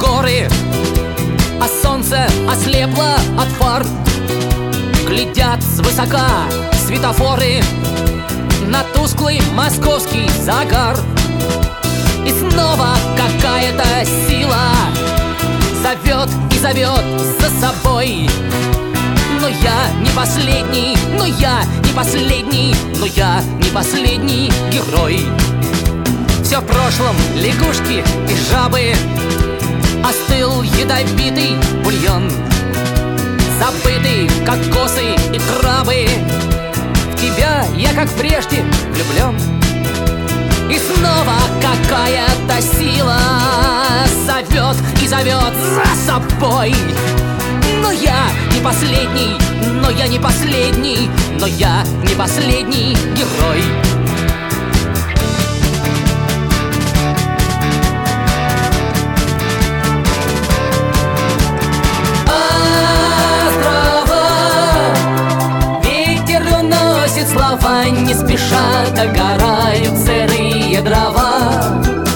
горы, а солнце ослепло от фар. Глядят свысока светофоры на тусклый московский загар. И снова какая-то сила зовет и зовет за собой. Но я не последний, но я не последний, но я не последний герой. Все в прошлом, лягушки и жабы, остыл ядовитый бульон. Забыты кокосы и крабы, в тебя я, как прежде, влюблен. И снова какая-то сила зовет и зовет за собой. Но я не последний, но я не последний, но я не последний герой. Слова не спеша догорают сырые дрова.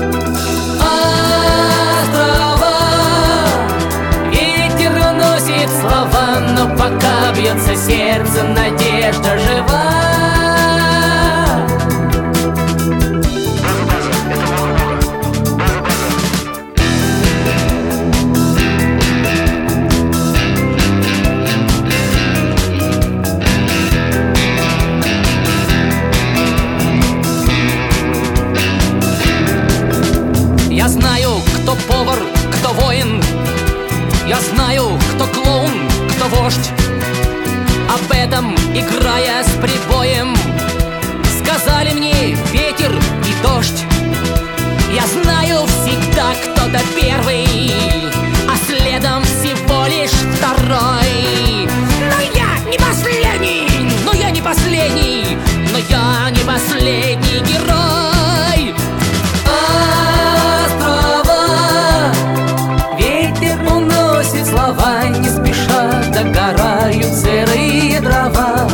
Острова, ветер уносит слова, но пока бьется сердце, надежда жива. Я знаю, кто повар, кто воин. Я знаю, кто клоун, кто вождь. Об этом, играя с прибоем, сказали мне ветер и дождь. Я знаю всегда, кто-то первый, а следом всего лишь второй. Но я не последний, но я не последний, но я не последний герой. Слова не спеша догорают сырые дрова.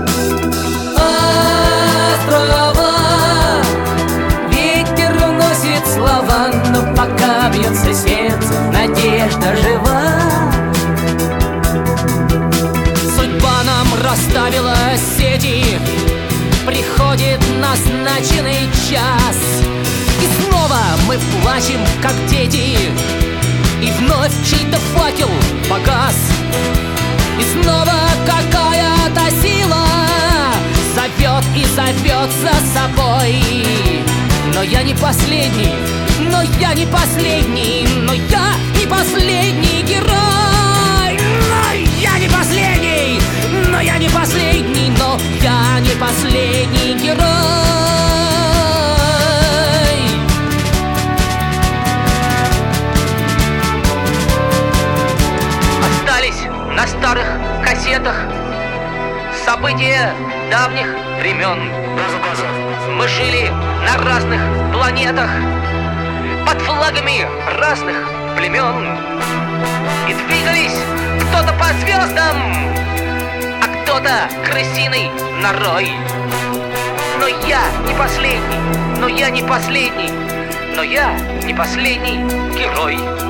Острова, ветер уносит слова, но пока бьется сердце, надежда жива. Судьба нам расставила сети, приходит назначенный час, и снова мы плачем, как дети. И вновь чей-то факел погас. И снова какая-то сила зовет и зовет за собой. Но я не последний, но я не последний, но я не последний герой. Но я не последний, но я не последний, но я не последний герой. На старых кассетах события давних времен. Мы жили на разных планетах под флагами разных племен и двигались кто-то по звездам, а кто-то крысиной норой. Но я не последний, но я не последний, но я не последний герой.